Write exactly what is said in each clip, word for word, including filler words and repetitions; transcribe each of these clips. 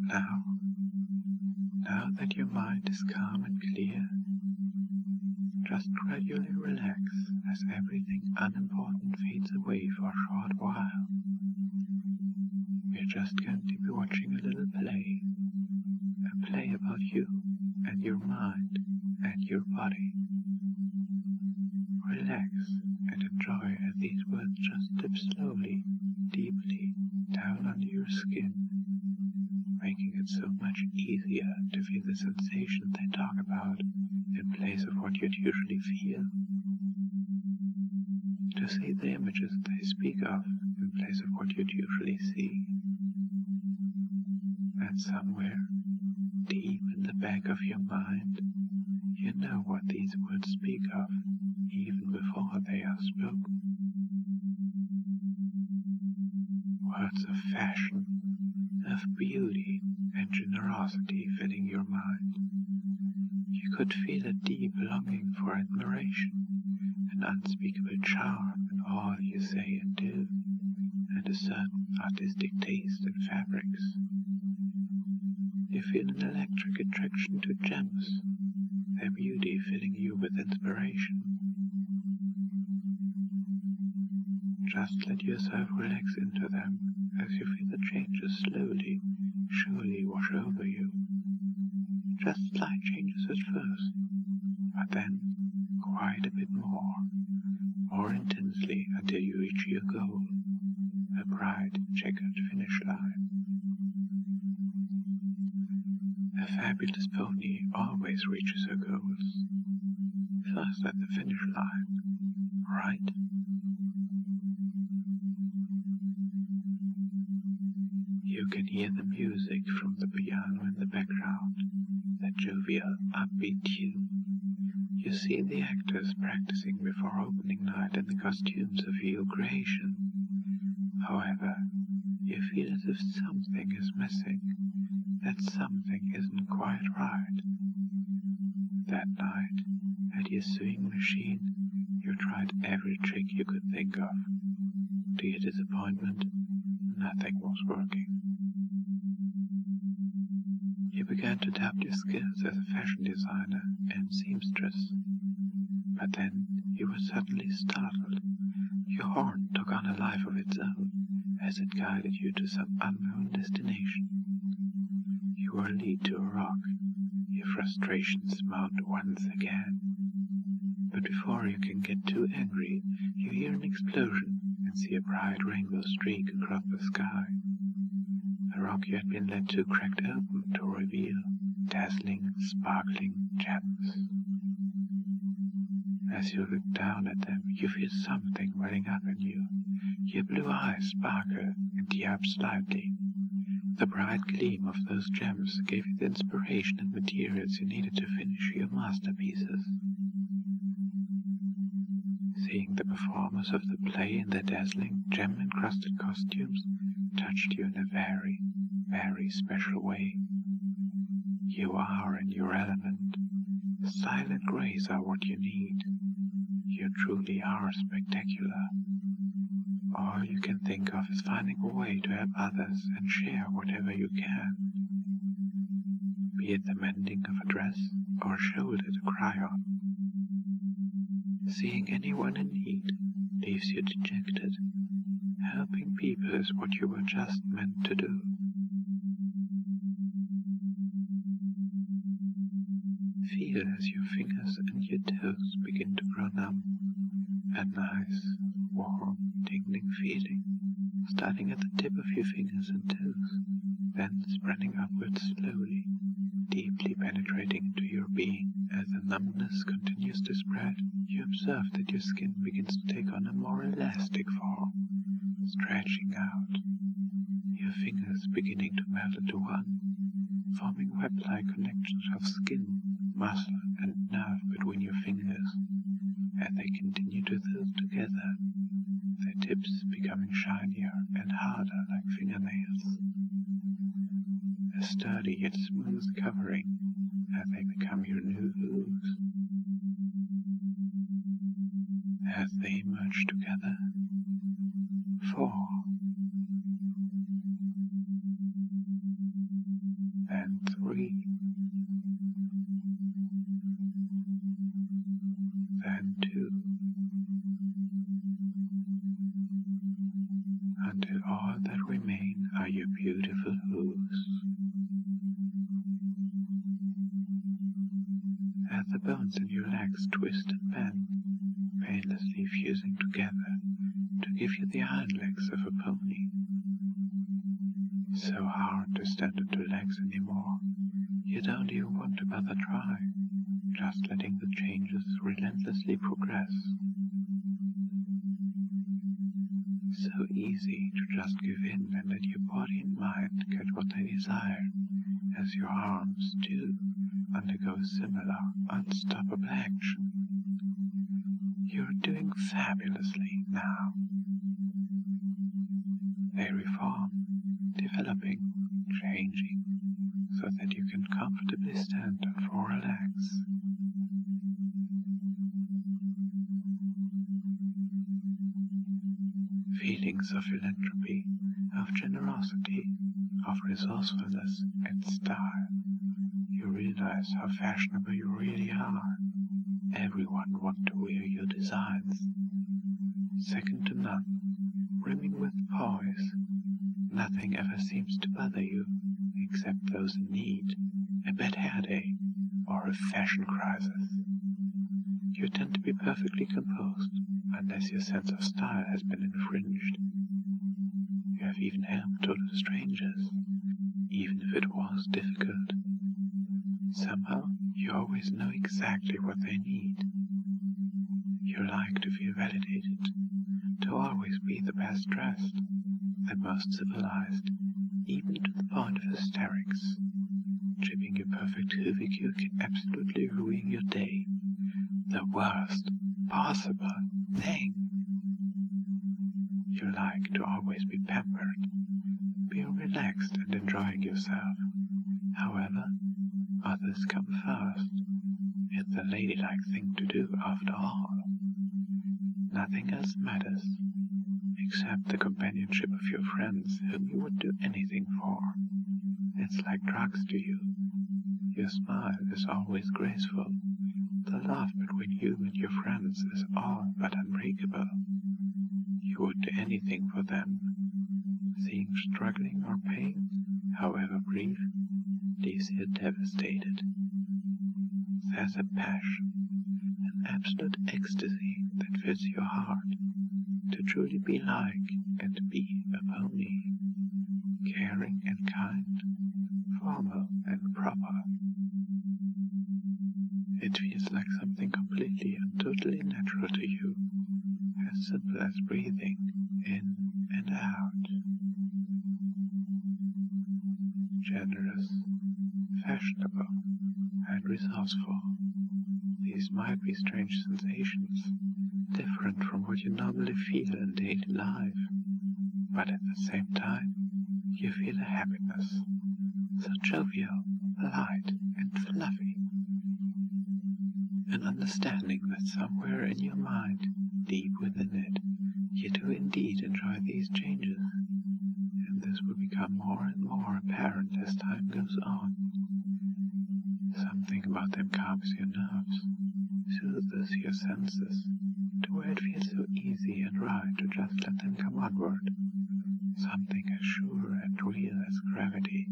Now, now that your mind is calm and clear, just gradually relax as everything unimportant fades away for a short while. We're just going to be watching a little play, a play about you and your mind and your body. Relax and enjoy as these words just dip slowly, deeply down under your skin, making it so much easier to feel the sensations they talk about in place of what you'd usually feel, to see the images they speak of in place of what you'd usually see. And somewhere, deep in the back of your mind, you know what these words speak of, even before they are spoken. Words of fashion, of beauty and generosity filling your mind. You could feel a deep longing for admiration, an unspeakable charm in all you say and do, and a certain artistic taste in fabrics. You feel an electric attraction to gems, their beauty filling you with inspiration. Just let yourself relax into them as you feel the changes slowly, surely wash over you. Just slight changes at first, but then quite a bit more, more intensely until you reach your goal, a bright checkered finish line. A fabulous pony always reaches her goals, first at the finish line, right? You can hear the music from the piano in the background, the jovial, upbeat tune. You see the actors practicing before opening night in the costumes of your creation. However, you feel as if something is missing, that something isn't quite right. That night, at your sewing machine, you tried every trick you could think of. To your disappointment, nothing was working. You began to doubt your skills as a fashion designer and seamstress, but then you were suddenly startled. Your horn took on a life of its own as it guided you to some unknown destination. You were led to a rock, your frustrations mount once again. But before you can get too angry, you hear an explosion and see a bright rainbow streak across the sky. The rock you had been led to cracked open to reveal dazzling, sparkling gems. As you look down at them, you feel something welling up in you. Your blue eyes sparkle and tear up slightly. The bright gleam of those gems gave you the inspiration and materials you needed to finish your masterpieces. Seeing the performers of the play in their dazzling, gem-encrusted costumes touched you in a very, very special way. You are in your element. Silent grace are what you need. You truly are spectacular. All you can think of is finding a way to help others and share whatever you can. Be it the mending of a dress or a shoulder to cry on. Seeing anyone in need leaves you dejected. Helping people is what you were just meant to do. Feel as your fingers and your toes begin to grow numb. A nice, warm, tingling feeling, starting at the tip of your fingers and toes, then spreading upwards slowly, deeply penetrating into your being. As the numbness continues to spread, you observe that your skin begins to take on a more elastic form, stretching out, your fingers beginning to melt into one, forming web-like connections of skin, muscle, and nerve between your fingers. As they continue to thill together, their tips becoming shinier and harder like fingernails. A sturdy yet smooth covering as they become your new hooves. As they merge together, four, your beautiful hooves. As the bones in your legs twist and bend, painlessly fusing together to give you the hind legs of a pony. So hard to stand on two legs anymore, you don't even want to bother trying, just letting the changes relentlessly progress. So easy to just give in and let your body and mind get what they desire, as your arms, too, undergo similar, unstoppable action. You're doing fabulously now. They reform, developing, changing, so that you can comfortably stand on four legs. Feelings of philanthropy, of generosity, of resourcefulness and style. You realize how fashionable you really are. Everyone wants to wear your designs. Second to none, brimming with poise. Nothing ever seems to bother you, except those in need, a bad hair day, or a fashion crisis. You tend to be perfectly composed, unless your sense of style has been infringed. You have even helped total strangers, even if it was difficult. Somehow, you always know exactly what they need. You like to feel validated, to always be the best dressed, the most civilized, even to the point of hysterics. Tripping your perfect hoovy can absolutely ruin your day. The worst possible thing. You like to always be pampered, being relaxed and enjoying yourself. However, others come first. It's a ladylike thing to do after all. Nothing else matters, except the companionship of your friends whom you would do anything for. It's like drugs to you. Your smile is always graceful. The love between you and your friends is all but unbreakable. You would do anything for them. Seeing struggling or pain, however brief, leaves you devastated. There's a passion, an absolute ecstasy that fills your heart, to truly be like and be a pony, caring and kind, formal and proper. It feels like something completely and totally natural to you, as simple as breathing in and out. Generous, fashionable, and resourceful. These might be strange sensations, different from what you normally feel in daily life, but at the same time, you feel a happiness, so jovial, light, and fluffy. An understanding that somewhere in your mind, deep within it, you do indeed enjoy these changes, and this will become more and more apparent as time goes on. Something about them calms your nerves, soothes your senses, to where it feels so easy and right to just let them come onward, something as sure and real as gravity.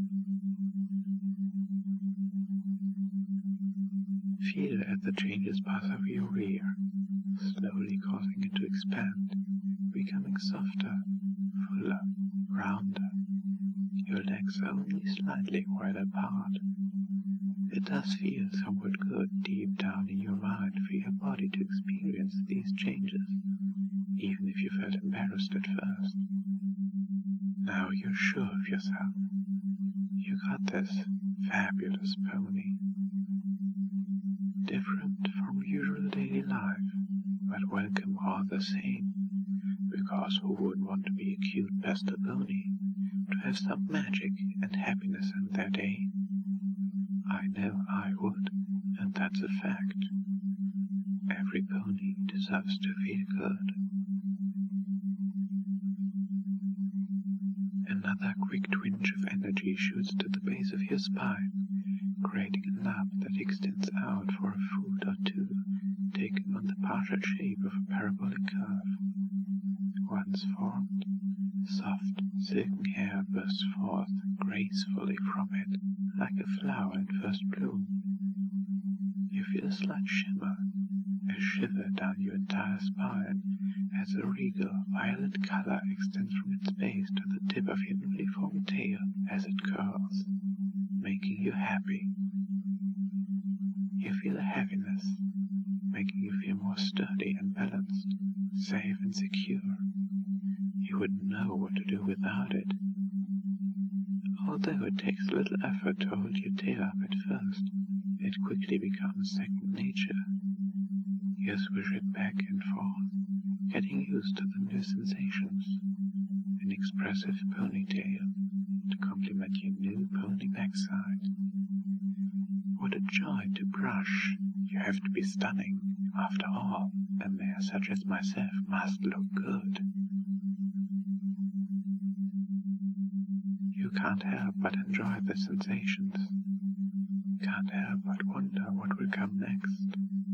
Feel as the changes pass over your rear, slowly causing it to expand, becoming softer, fuller, rounder, your legs only slightly wide apart. It does feel somewhat good deep down in your mind for your body to experience these changes, even if you felt embarrassed at first. Now you're sure of yourself. You got this fabulous pony. Different from usual daily life, but welcome all the same, because who would want to be a cute pastel pony, to have some magic and happiness in their day? I know I would, and that's a fact. Every pony deserves to feel good. Another quick twinge of energy shoots to the base of your spine, creating a knob that extends out for a foot or two, taking on the partial shape of a parabolic curve. Once formed, Soft, silken hair bursts forth gracefully from it, like a flower in first bloom. You feel a slight shimmer, a shiver down your entire spine, as a regal violet color extends from its base to the tip of your newly formed tail as it curls, making you happy. You feel a heaviness, making you feel more sturdy and balanced, safe and secure. You wouldn't know what to do without it. Although it takes little effort to hold your tail up at first, it quickly becomes second nature. You swish it back and forth, getting used to the new sensations. An expressive ponytail to complement your new pony backside. What a joy to brush! You have to be stunning. After all, a mare such as myself must look good. You can't help but enjoy the sensations. Can't help but wonder what will come next.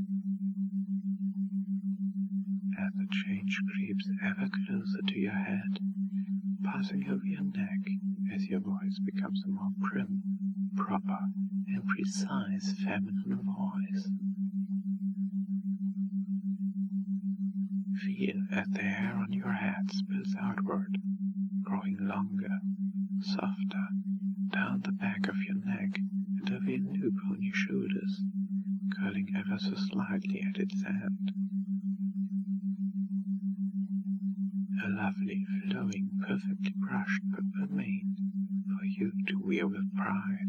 As the change creeps ever closer to your head, passing over your neck as your voice becomes a more prim, proper, and precise feminine voice. Feel as the hair on your head spills outward, growing longer, softer, down the back of your neck and over your new pony shoulders, curling ever so slightly at its end. A lovely, flowing, perfectly brushed purple mane for you to wear with pride.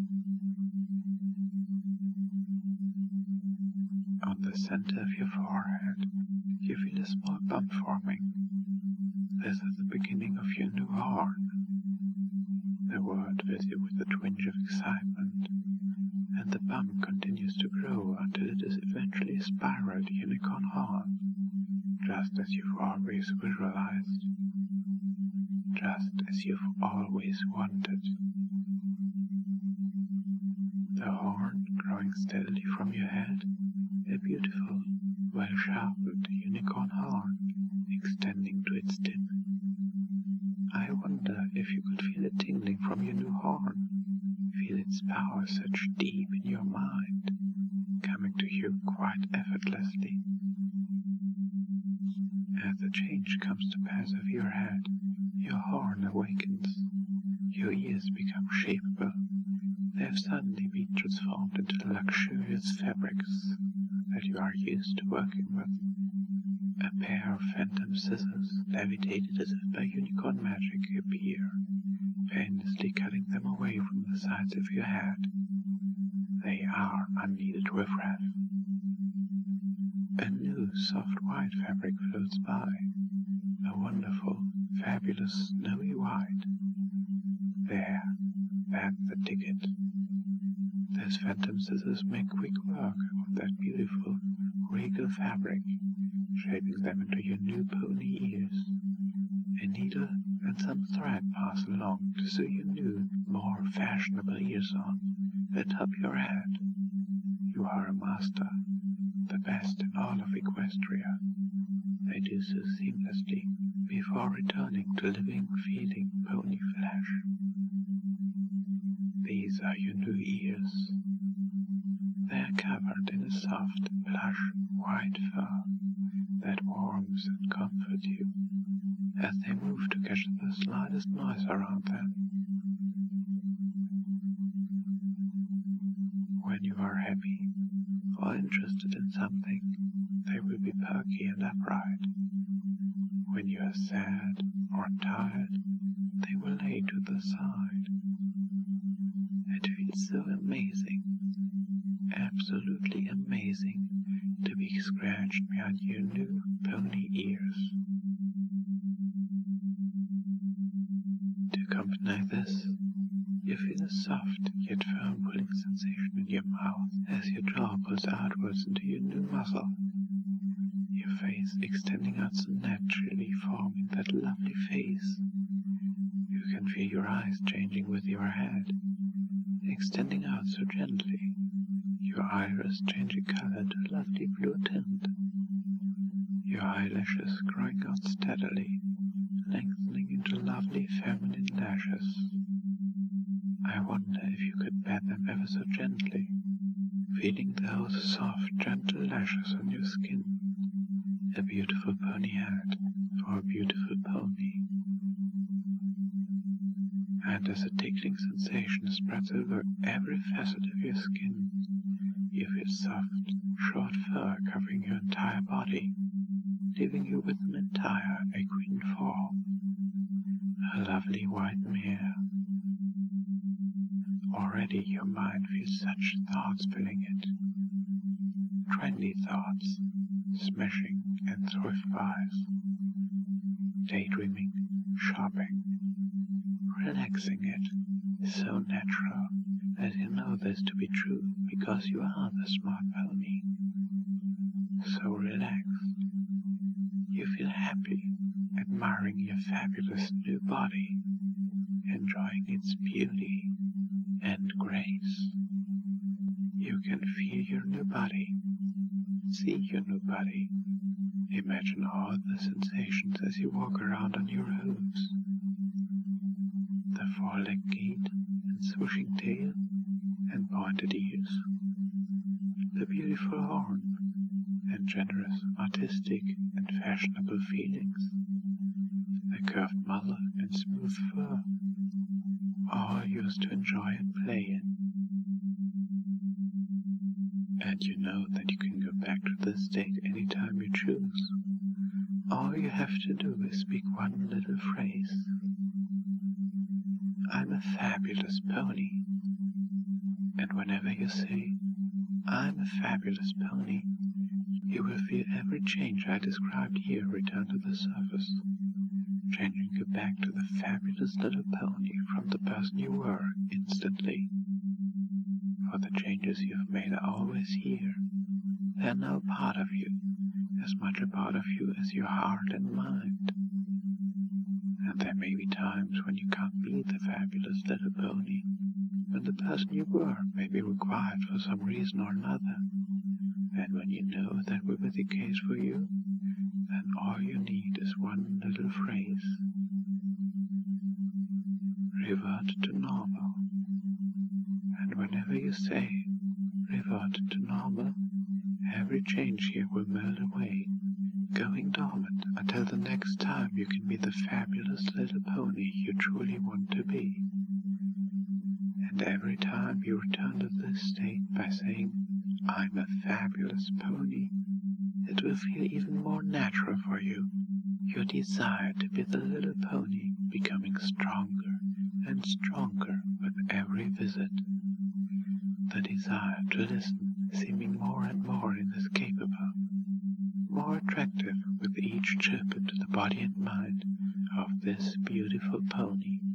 On the center of your forehead, you feel a small bump forming. This is the beginning of your new horn. The word fills you with a twinge of excitement, and the bump continues to grow until it is eventually a spiraled unicorn horn, just as you've always visualized, just as you've always wanted. The horn growing steadily from your head, a beautiful, well-sharpened unicorn horn extending to its tip. I wonder if you could feel it tingling from your new horn, feel its power surge deep in your mind, coming to you quite effortlessly. As the change comes to pass over your head, your horn awakens, your ears become shapeable. They have suddenly been transformed into luxurious fabrics that you are used to working with. A pair of phantom scissors, levitated as if by unicorn magic, appear, painlessly cutting them away from the sides of your head. They are unneeded riffraff. A new soft white fabric floats by, a wonderful, fabulous snowy white. There, that's the ticket. Those phantom scissors make quick work of that beautiful, regal fabric, shaping them into your new pony ears. A needle and some thread pass along to sew your new, more fashionable ears on, atop your head. You are a master, the best in all of Equestria. They do so seamlessly before returning to living, feeling pony flesh. These are your new ears. They are covered in a soft, plush, white fur that warms and comforts you as they move to catch the slightest noise around them. When you are happy or interested in something, they will be perky and upright. When you are sad or tired, they will lay to the side. It feels so amazing, absolutely amazing, to be scratched behind your new pony ears. To accompany this, you feel a soft yet firm pulling sensation in your mouth as your jaw pulls outwards into your new muzzle, your face extending out so naturally, forming that lovely face. You can feel your eyes changing with your head, extending out so gently, your iris changing color to a lovely blue tint, your eyelashes growing out steadily, lengthening into lovely feminine lashes. I wonder if you could pat them ever so gently, feeling those soft, gentle lashes on your skin. A beautiful pony hat for a beautiful pony. And as a tickling sensation spreads over every facet of your skin, you feel soft, short fur covering your entire body, leaving you with an entire equine form, a lovely white mare. Already your mind feels such thoughts filling it. Trendy thoughts, smashing and thrift buys, daydreaming, shopping, relaxing it is so natural that you know this to be true because you are the smart pony. So relaxed, you feel happy, admiring your fabulous new body, enjoying its beauty and grace. You can feel your new body, see your new body, imagine all the sensations as you walk around on your hooves. The four-leg gait and swooshing tail and pointed ears, the beautiful horn and generous, artistic and fashionable feelings, the curved muzzle and smooth fur, all yours to enjoy and play in. And you know that you can go back to this state any time you choose. All you have to do is speak one little phrase. I'm a fabulous pony. And whenever you say, I'm a fabulous pony, you will feel every change I described here return to the surface, changing you back to the fabulous little pony from the person you were instantly. For the changes you have made are always here. They are now part of you, as much a part of you as your heart and mind. And there may be times when you can't be the fabulous little pony, when the person you were may be required for some reason or another. And when you know that will be the case for you, then all you need is one little phrase. Revert to normal. And whenever you say, revert to normal, every change here will melt away, going dormant until the next time you can be the fabulous little pony you truly want to be. And every time you return to this state by saying, I'm a fabulous pony, it will feel even more natural for you, your desire to be the little pony becoming stronger and stronger with every visit, the desire to listen seeming more and more inescapable, more attractive with each chip into the body and mind of this beautiful pony